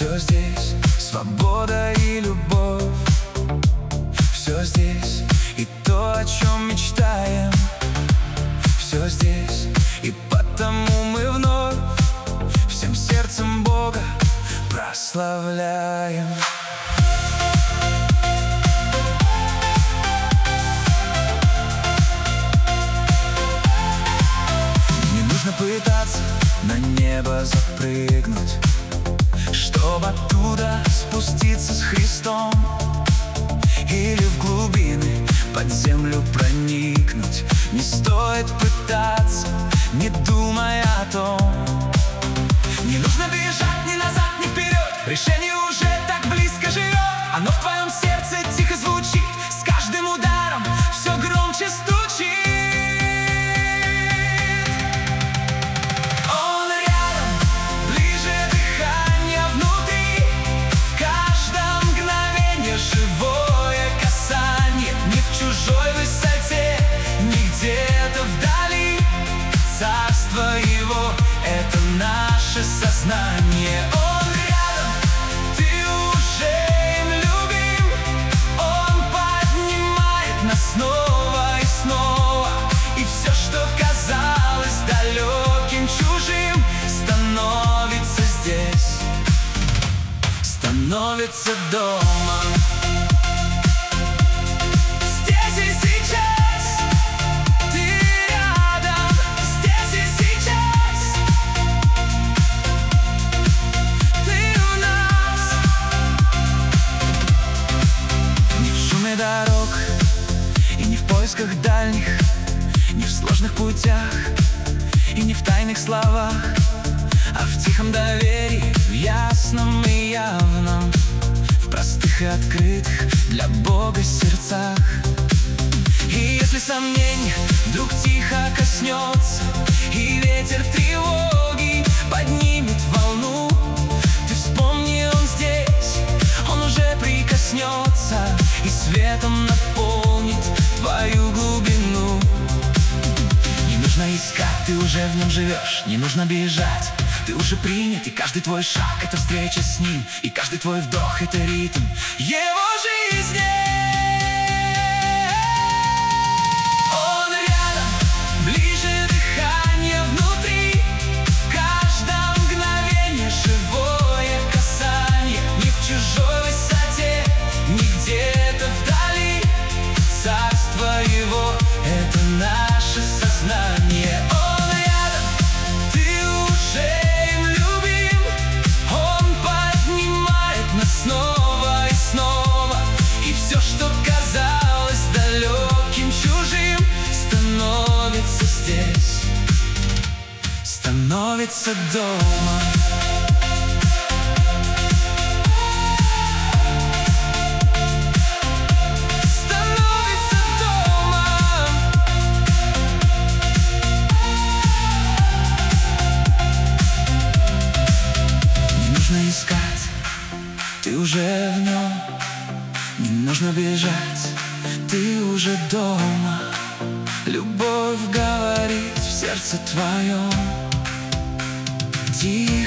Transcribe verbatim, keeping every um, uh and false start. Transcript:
Все здесь свобода и любовь, все здесь и то, о чем мечтаем. Все здесь и потому мы вновь всем сердцем Бога прославляем. Не нужно пытаться на небо запрыгнуть, чтобы оттуда спуститься с Христом, или в глубины под землю проникнуть. Не стоит пытаться, не думая о том. Не нужно бежать ни назад, ни вперед, решение уже так близко живет. Оно в твоем сердце тихо звучит, с каждым ударом все громче стучит. Он рядом, ближе дыхания внутри, в каждом мгновении живое касание. Не в чужой высоте, не где-то вдали. Царство Его — это наше сознание. Он рядом, ты уже им любим. Он поднимает нас снова и снова. И все, что казалось далеким, чужим, становится здесь, становится дома. Здесь и сейчас ты рядом, здесь и сейчас ты у нас. Не в шуме дорог и не в поисках дальних, не в сложных путях и не в тайных словах, а в тихом доверии, в ясном и явном, в простых и открытых для Бога сердцах. И если сомнение вдруг тихо коснется, и ветер тревоги поднимет волну, ты вспомни, Он здесь, Он уже прикоснется и светом наполнит твою глубину. Не нужно искать, ты уже в нем живешь. Не нужно бежать, ты уже принят. И каждый твой шаг — это встреча с Ним, и каждый твой вдох — это ритм Его жизни. Он рядом, ближе дыхания внутри, в каждом мгновении живое касание. Не в чужой высоте, не где-то вдали. Царство Его — это наше сознание. Он рядом, ты уже им любим. Он поднимает нас снова и снова. И все, что казалось далеким, чужим, становится здесь, становится дома. Искать, ты уже в нем. Не нужно бежать, ты уже дома. Любовь говорит в сердце твоем.